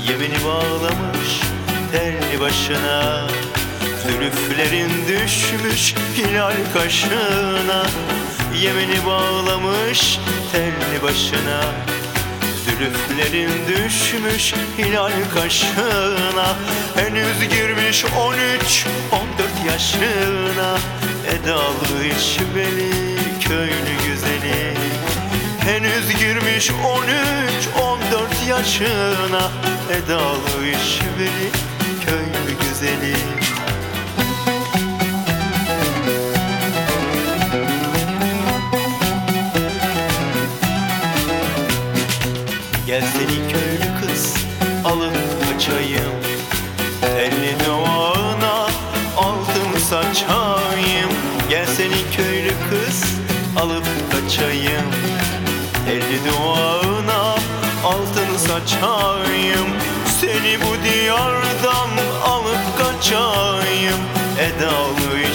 Yemini bağlamış telli başına, zülüflerin düşmüş hilal kaşına. Yemini bağlamış telli başına, zülüflerin düşmüş hilal kaşına. Henüz girmiş 13-14 yaşına, edalı işveli köylü güzeli. Henüz girmiş 13-14 yaşına, edalı işveli köylü güzeli. Gel seni köylü kız alıp kaçayım, telli duvağına altın saçayım. Gel seni köylü kız alıp kaçayım, telli duvağına altın saçayım. Seni bu diyardan alıp kaçayım, edalı